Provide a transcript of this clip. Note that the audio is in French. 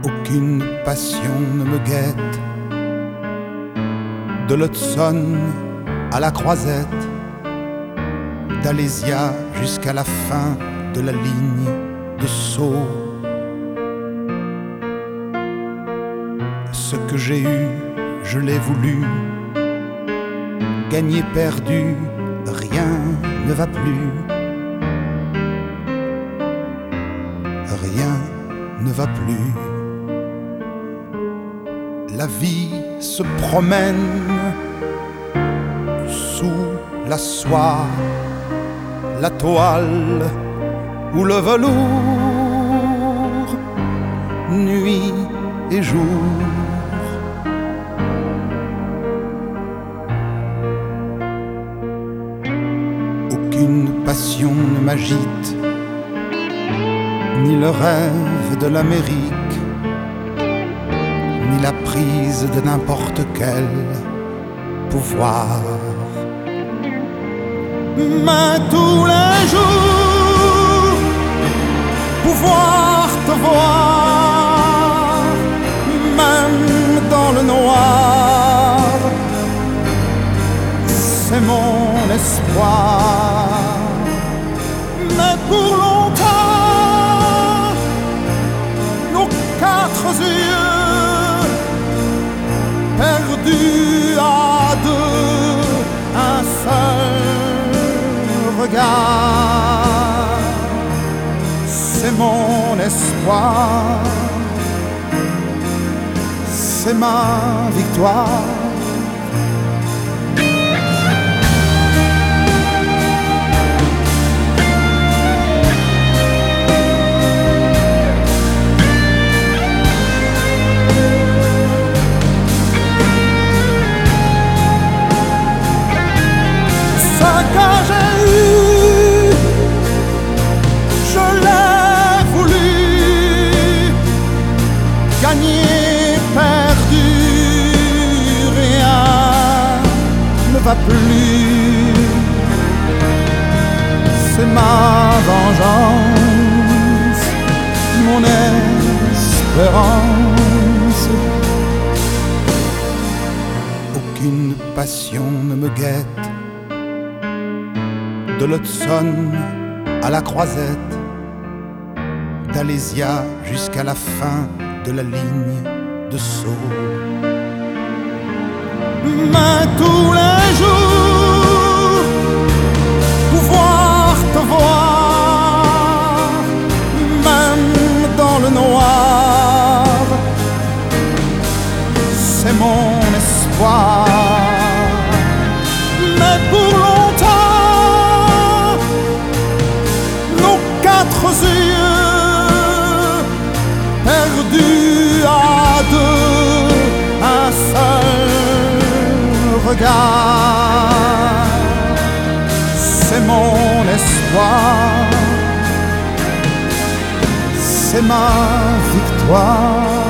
Aucune passion ne me guette, de l'Hudson à la Croisette, d'Alésia jusqu'à la fin de la ligne de Sceaux. Ce que j'ai eu, je l'ai voulu, gagné, perdu, rien ne va plus. Rien ne va plus. La vie se promène sous la soie, la toile ou le velours, nuit et jour. Aucune passion ne m'agite, ni le rêve de l'Amérique, ni la prise de n'importe quel pouvoir. Mais tous les jours, pouvoir te voir, même dans le noir, c'est mon espoir. Mais pour longtemps, nos quatre yeux perdus à deux, un seul regard, c'est mon espoir, c'est ma victoire. Gagné, perdu, rien ne va plus. C'est ma vengeance, mon espérance. Aucune passion ne me guette, de l'Hudson à la Croisette, d'Alésia jusqu'à la fin de la ligne de Sceaux. Mais tous les jours, pouvoir te voir, même dans le noir, c'est mon espoir. Mais pour longtemps, nos quatre yeux perdus à deux, un seul regard, c'est mon espoir, c'est ma victoire.